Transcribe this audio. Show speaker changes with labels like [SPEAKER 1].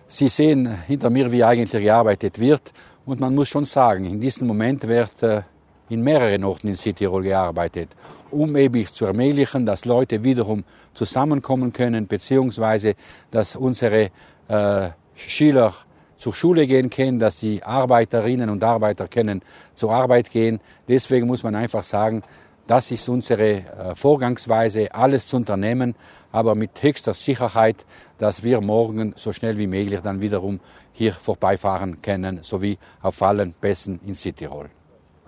[SPEAKER 1] Sie sehen hinter mir, wie eigentlich gearbeitet wird. Und man muss schon sagen, in diesem Moment wird in mehreren Orten in Südtirol gearbeitet, um eben zu ermöglichen, dass Leute wiederum zusammenkommen können, beziehungsweise dass unsere Schüler zur Schule gehen können, dass die Arbeiterinnen und Arbeiter können zur Arbeit gehen. Deswegen muss man einfach sagen, das ist unsere Vorgangsweise, alles zu unternehmen, aber mit höchster Sicherheit, dass wir morgen so schnell wie möglich dann wiederum hier vorbeifahren können, sowie auf allen Pässen in Südtirol.